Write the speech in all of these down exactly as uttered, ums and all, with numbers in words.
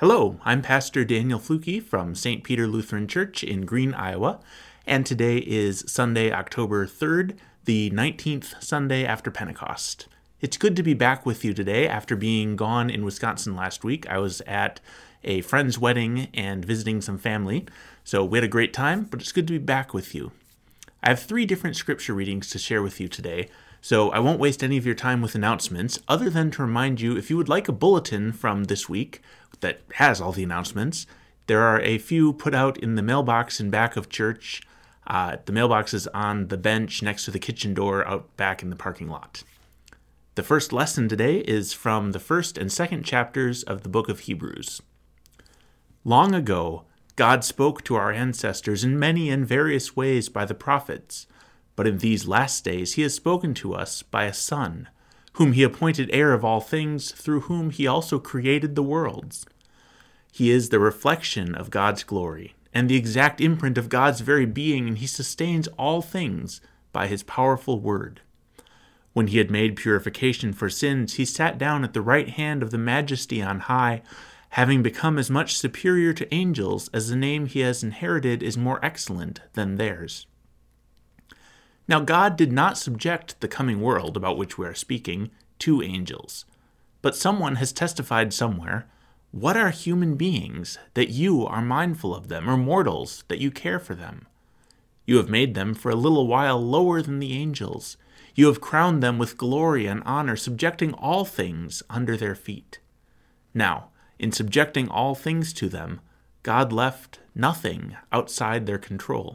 Hello, I'm Pastor Daniel Fluke from Saint Peter Lutheran Church in Green, Iowa, and today is Sunday, October third, the nineteenth Sunday after Pentecost. It's good to be back with you today after being gone in Wisconsin last week. I was at a friend's wedding and visiting some family, so we had a great time, but it's good to be back with you. I have three different scripture readings to share with you today, so I won't waste any of your time with announcements, other than to remind you if you would like a bulletin from this week that has all the announcements, there are a few put out in the mailbox in back of church. Uh, the mailbox is on the bench next to the kitchen door out back in the parking lot. The first lesson today is from the first and second chapters of the book of Hebrews. Long ago, God spoke to our ancestors in many and various ways by the prophets, but in these last days he has spoken to us by a Son, whom he appointed heir of all things, through whom he also created the worlds. He is the reflection of God's glory, and the exact imprint of God's very being, and he sustains all things by his powerful word. When he had made purification for sins, he sat down at the right hand of the Majesty on high, having become as much superior to angels as the name he has inherited is more excellent than theirs. Now God did not subject the coming world, about which we are speaking, to angels. But someone has testified somewhere, "What are human beings, that you are mindful of them, or mortals, that you care for them? You have made them for a little while lower than the angels. You have crowned them with glory and honor, subjecting all things under their feet." Now, in subjecting all things to them, God left nothing outside their control.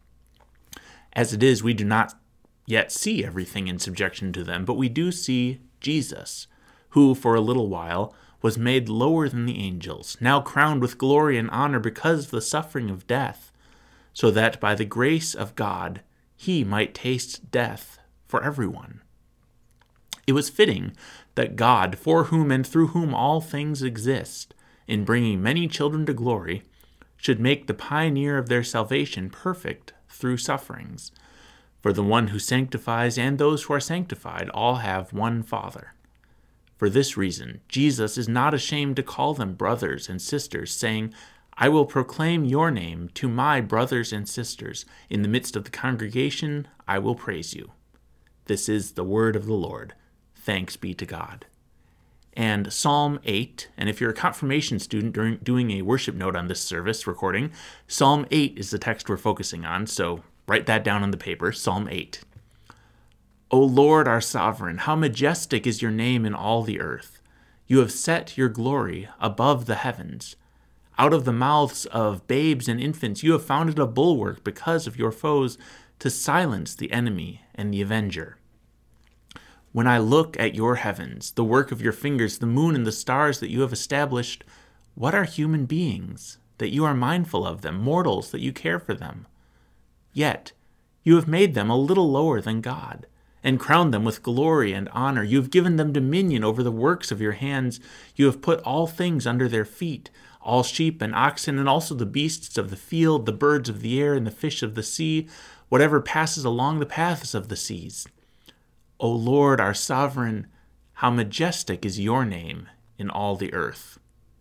As it is, we do not yet see everything in subjection to them, but we do see Jesus, who for a little while was made lower than the angels, now crowned with glory and honor because of the suffering of death, so that by the grace of God he might taste death for everyone. It was fitting that God, for whom and through whom all things exist, in bringing many children to glory, should make the pioneer of their salvation perfect through sufferings. For the one who sanctifies and those who are sanctified all have one Father. For this reason, Jesus is not ashamed to call them brothers and sisters, saying, "I will proclaim your name to my brothers and sisters. In the midst of the congregation, I will praise you." This is the word of the Lord. Thanks be to God. And Psalm eight, and if you're a confirmation student during doing a worship note on this service recording, Psalm eight is the text we're focusing on, so write that down on the paper, Psalm eight. O Lord, our sovereign, how majestic is your name in all the earth. You have set your glory above the heavens. Out of the mouths of babes and infants you have founded a bulwark because of your foes, to silence the enemy and the avenger. When I look at your heavens, the work of your fingers, the moon and the stars that you have established, what are human beings, that you are mindful of them, mortals, that you care for them? Yet you have made them a little lower than God, and crowned them with glory and honor. You have given them dominion over the works of your hands. You have put all things under their feet, all sheep and oxen, and also the beasts of the field, the birds of the air, and the fish of the sea, whatever passes along the paths of the seas. O Lord, our sovereign, how majestic is your name in all the earth.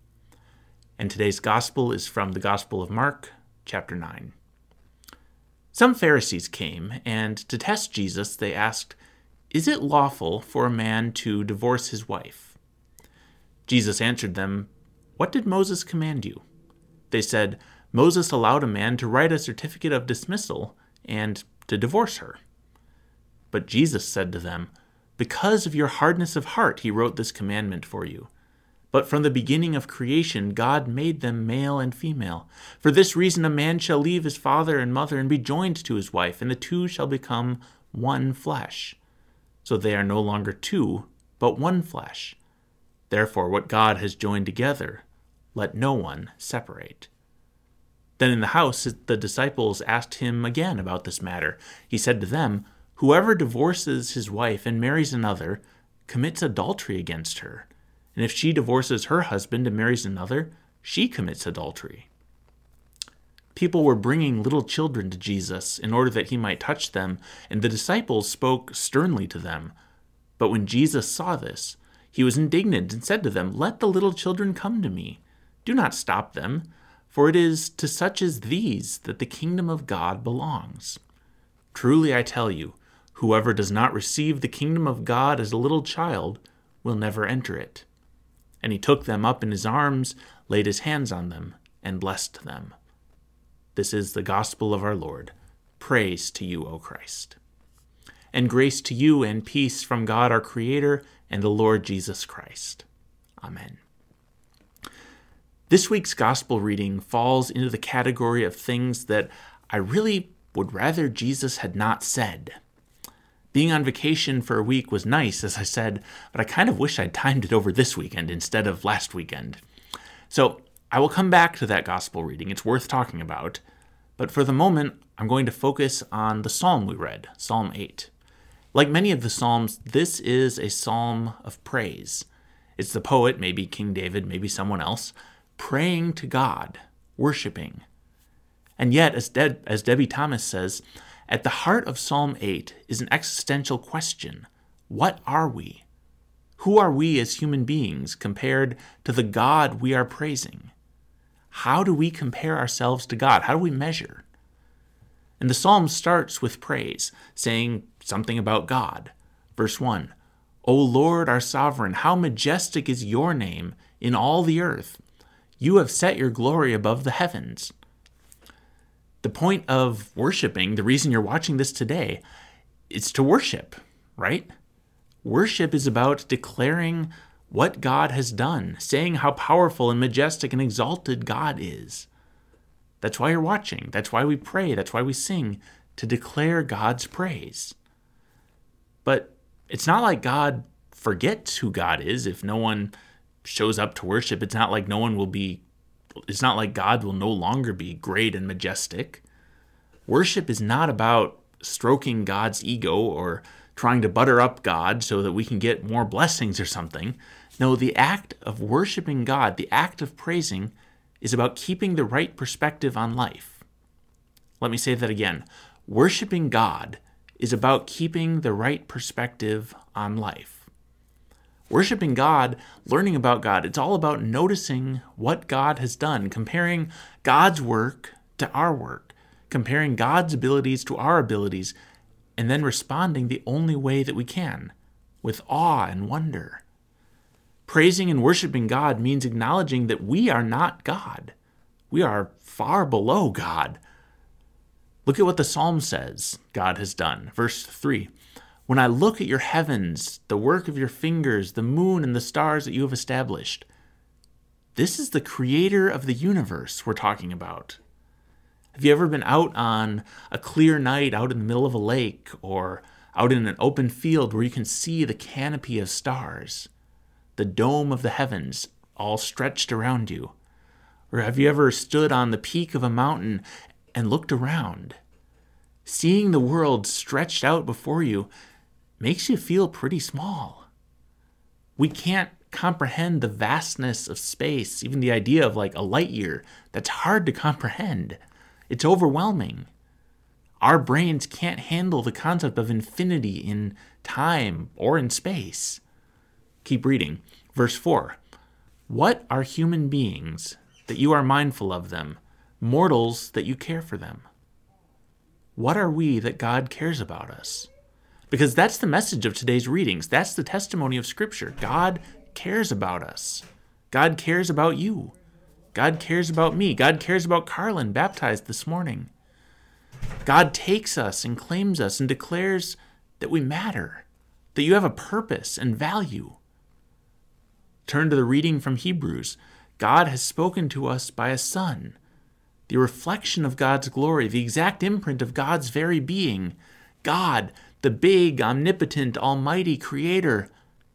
And today's gospel is from the Gospel of Mark, chapter nine. Some Pharisees came, and to test Jesus, they asked, "Is it lawful for a man to divorce his wife?" Jesus answered them, "What did Moses command you?" They said, "Moses allowed a man to write a certificate of dismissal and to divorce her." But Jesus said to them, "Because of your hardness of heart he wrote this commandment for you. But from the beginning of creation God made them male and female. For this reason a man shall leave his father and mother and be joined to his wife, and the two shall become one flesh. So they are no longer two, but one flesh. Therefore what God has joined together, let no one separate." Then in the house the disciples asked him again about this matter. He said to them, "Whoever divorces his wife and marries another commits adultery against her. And if she divorces her husband and marries another, she commits adultery." People were bringing little children to Jesus in order that he might touch them, and the disciples spoke sternly to them. But when Jesus saw this, he was indignant and said to them, "Let the little children come to me. Do not stop them, for it is to such as these that the kingdom of God belongs. Truly I tell you, whoever does not receive the kingdom of God as a little child will never enter it." And he took them up in his arms, laid his hands on them, and blessed them. This is the gospel of our Lord. Praise to you, O Christ. And grace to you and peace from God our Creator and the Lord Jesus Christ. Amen. This week's gospel reading falls into the category of things that I really would rather Jesus had not said. Being on vacation for a week was nice, as I said, but I kind of wish I'd timed it over this weekend instead of last weekend. So I will come back to that gospel reading. It's worth talking about. But for the moment, I'm going to focus on the psalm we read, Psalm eight. Like many of the psalms, this is a psalm of praise. It's the poet, maybe King David, maybe someone else, praying to God, worshiping. And yet, as, De- as Debbie Thomas says, at the heart of Psalm eight is an existential question. What are we? Who are we as human beings compared to the God we are praising? How do we compare ourselves to God? How do we measure? And the psalm starts with praise, saying something about God. Verse one, "O Lord, our sovereign, how majestic is your name in all the earth. You have set your glory above the heavens." The point of worshiping, the reason you're watching this today, is to worship, right? Worship is about declaring what God has done, saying how powerful and majestic and exalted God is. That's why you're watching. That's why we pray. That's why we sing, to declare God's praise. But it's not like God forgets who God is if no one shows up to worship. It's not like no one will be, it's not like God will no longer be great and majestic. Worship is not about stroking God's ego or trying to butter up God so that we can get more blessings or something. No, the act of worshiping God, the act of praising, is about keeping the right perspective on life. Let me say that again. Worshiping God is about keeping the right perspective on life. Worshiping God, learning about God, it's all about noticing what God has done, comparing God's work to our work, comparing God's abilities to our abilities, and then responding the only way that we can, with awe and wonder. Praising and worshiping God means acknowledging that we are not God. We are far below God. Look at what the psalm says God has done. Verse three, "When I look at your heavens, the work of your fingers, the moon and the stars that you have established." This is the creator of the universe we're talking about. Have you ever been out on a clear night out in the middle of a lake or out in an open field where you can see the canopy of stars, the dome of the heavens all stretched around you? Or have you ever stood on the peak of a mountain and looked around? Seeing the world stretched out before you makes you feel pretty small. We can't comprehend the vastness of space, even the idea of like a light year. That's hard to comprehend. It's overwhelming. Our brains can't handle the concept of infinity in time or in space. Keep reading. Verse four, "What are human beings that you are mindful of them, mortals that you care for them?" What are we that God cares about us? Because that's the message of today's readings. That's the testimony of Scripture. God cares about us. God cares about you. God cares about me. God cares about Carlin, baptized this morning. God takes us and claims us and declares that we matter, that you have a purpose and value. Turn to the reading from Hebrews. God has spoken to us by a Son, the reflection of God's glory, the exact imprint of God's very being. God, the big, omnipotent, almighty Creator,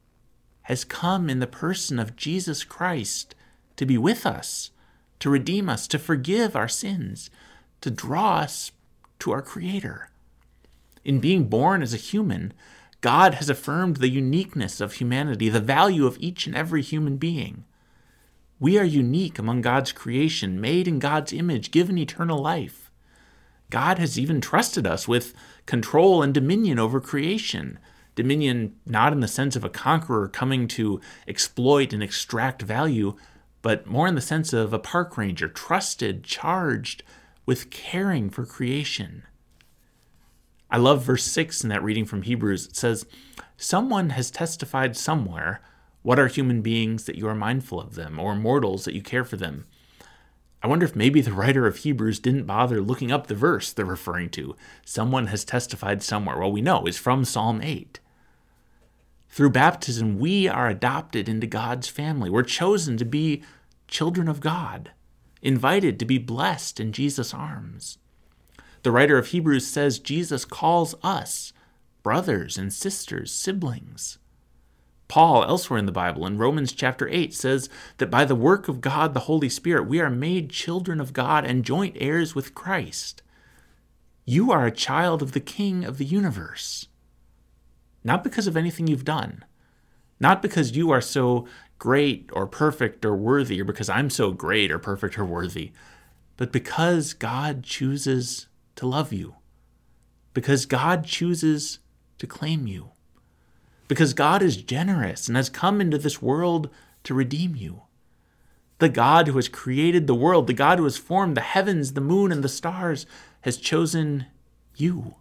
has come in the person of Jesus Christ to be with us, to redeem us, to forgive our sins, to draw us to our Creator. In being born as a human, God has affirmed the uniqueness of humanity, the value of each and every human being. We are unique among God's creation, made in God's image, given eternal life. God has even trusted us with control and dominion over creation. Dominion not in the sense of a conqueror coming to exploit and extract value, but more in the sense of a park ranger, trusted, charged with caring for creation. I love verse six in that reading from Hebrews. It says, "Someone has testified somewhere, what are human beings that you are mindful of them, or mortals that you care for them?" I wonder if maybe the writer of Hebrews didn't bother looking up the verse they're referring to. Someone has testified somewhere. Well, we know it's from Psalm eight. Through baptism, we are adopted into God's family. We're chosen to be children of God, invited to be blessed in Jesus' arms. The writer of Hebrews says Jesus calls us brothers and sisters, siblings. Paul, elsewhere in the Bible, in Romans chapter eight, says that by the work of God, the Holy Spirit, we are made children of God and joint heirs with Christ. You are a child of the King of the universe. Not because of anything you've done, not because you are so great or perfect or worthy, or because I'm so great or perfect or worthy, but because God chooses to love you, because God chooses to claim you, because God is generous and has come into this world to redeem you. The God who has created the world, the God who has formed the heavens, the moon, and the stars, has chosen you.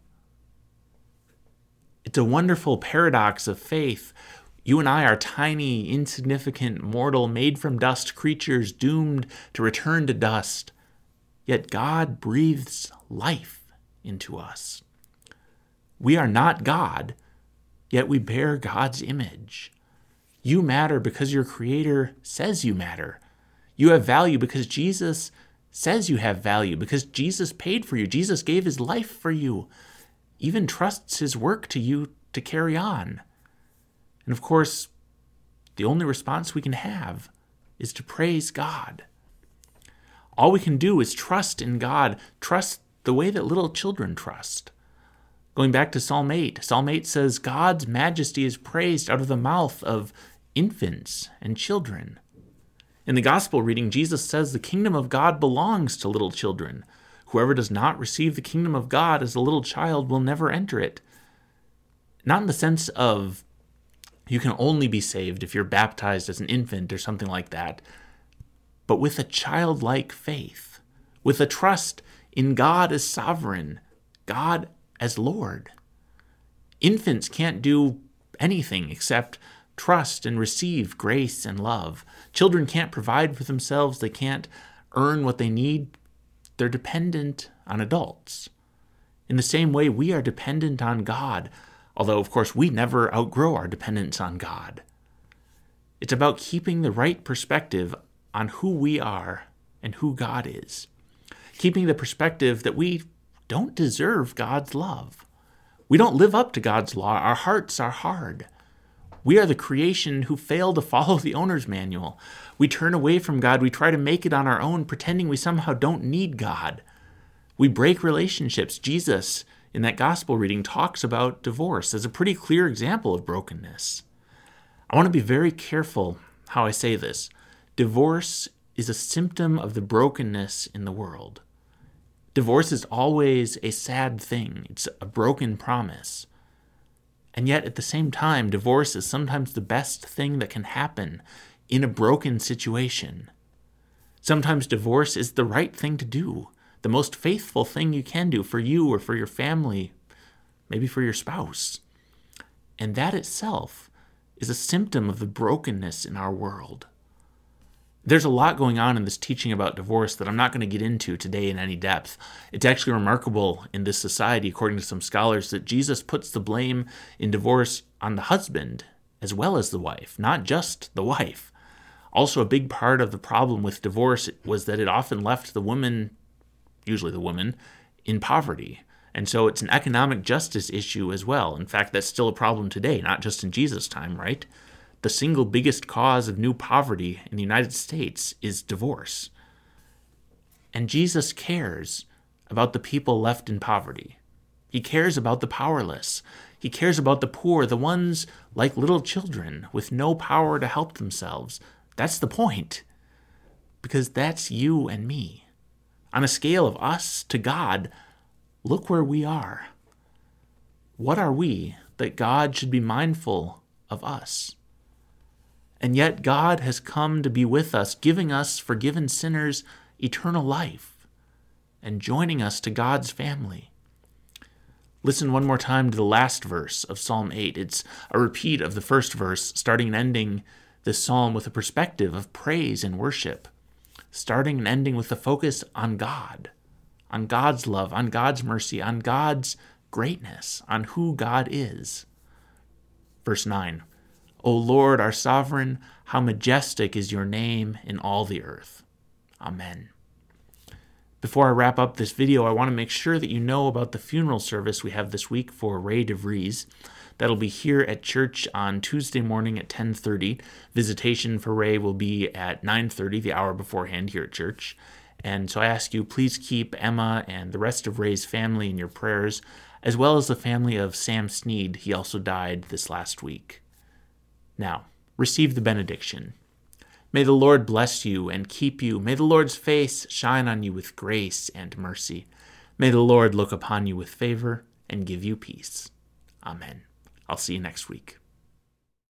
It's a wonderful paradox of faith. You and I are tiny, insignificant, mortal, made from dust creatures doomed to return to dust. Yet God breathes life into us. We are not God, yet we bear God's image. You matter because your Creator says you matter. You have value because Jesus says you have value, because Jesus paid for you. Jesus gave his life for you, even trusts his work to you to carry on. And of course, the only response we can have is to praise God. All we can do is trust in God, trust the way that little children trust. Going back to Psalm eight, Psalm eight says, God's majesty is praised out of the mouth of infants and children. In the gospel reading, Jesus says the kingdom of God belongs to little children. Whoever does not receive the kingdom of God as a little child will never enter it. Not in the sense of you can only be saved if you're baptized as an infant or something like that, but with a childlike faith, with a trust in God as sovereign, God as Lord. Infants can't do anything except trust and receive grace and love. Children can't provide for themselves. They can't earn what they need. They're dependent on adults. In the same way, we are dependent on God, although, of course, we never outgrow our dependence on God. It's about keeping the right perspective on who we are and who God is. Keeping the perspective that we don't deserve God's love. We don't live up to God's law. Our hearts are hard. We are the creation who fail to follow the owner's manual. We turn away from God. We try to make it on our own, pretending we somehow don't need God. We break relationships. Jesus, in that gospel reading, talks about divorce as a pretty clear example of brokenness. I want to be very careful how I say this. Divorce is a symptom of the brokenness in the world. Divorce is always a sad thing. It's a broken promise. And yet, at the same time, divorce is sometimes the best thing that can happen in a broken situation. Sometimes divorce is the right thing to do, the most faithful thing you can do for you or for your family, maybe for your spouse. And that itself is a symptom of the brokenness in our world. There's a lot going on in this teaching about divorce that I'm not going to get into today in any depth. It's actually remarkable in this society, according to some scholars, that Jesus puts the blame in divorce on the husband as well as the wife, not just the wife. Also, a big part of the problem with divorce was that it often left the woman, usually the woman, in poverty. And so it's an economic justice issue as well. In fact, that's still a problem today, not just in Jesus' time, right? The single biggest cause of new poverty in the United States is divorce. And Jesus cares about the people left in poverty. He cares about the powerless. He cares about the poor, the ones like little children with no power to help themselves. That's the point. Because that's you and me. On a scale of us to God, look where we are. What are we that God should be mindful of us? And yet God has come to be with us, giving us, forgiven sinners, eternal life, and joining us to God's family. Listen one more time to the last verse of Psalm eight. It's a repeat of the first verse, starting and ending this psalm with a perspective of praise and worship, starting and ending with a focus on God, on God's love, on God's mercy, on God's greatness, on who God is. Verse nine, O Lord, our sovereign, how majestic is your name in all the earth. Amen. Before I wrap up this video, I want to make sure that you know about the funeral service we have this week for Ray DeVries. That'll be here at church on Tuesday morning at ten thirty. Visitation for Ray will be at nine thirty, the hour beforehand here at church. And so I ask you, please keep Emma and the rest of Ray's family in your prayers, as well as the family of Sam Sneed. He also died this last week. Now, receive the benediction. May the Lord bless you and keep you. May the Lord's face shine on you with grace and mercy. May the Lord look upon you with favor and give you peace. Amen. I'll see you next week.